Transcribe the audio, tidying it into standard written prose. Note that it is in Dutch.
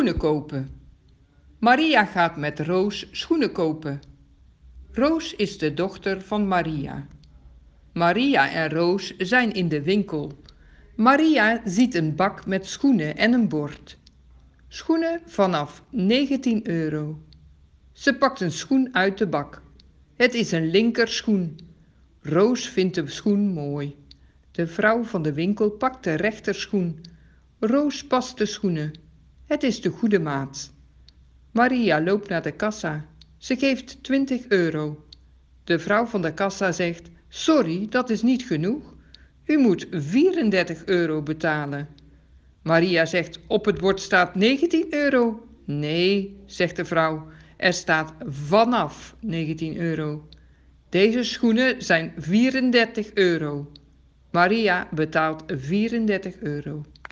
Schoenen kopen. Maria gaat met Roos schoenen kopen. Roos is de dochter van Maria. Maria en Roos zijn in de winkel. Maria ziet een bak met schoenen en een bord. Schoenen vanaf 19 euro. Ze pakt een schoen uit de bak. Het is een linkerschoen. Roos vindt de schoen mooi. De vrouw van de winkel pakt de rechterschoen. Roos past de schoenen. Het is de goede maat. Maria loopt naar de kassa. Ze geeft 20 euro. De vrouw van de kassa zegt: sorry, dat is niet genoeg. U moet 34 euro betalen. Maria zegt: op het bord staat 19 euro. Nee, zegt de vrouw, er staat vanaf 19 euro. Deze schoenen zijn 34 euro. Maria betaalt 34 euro.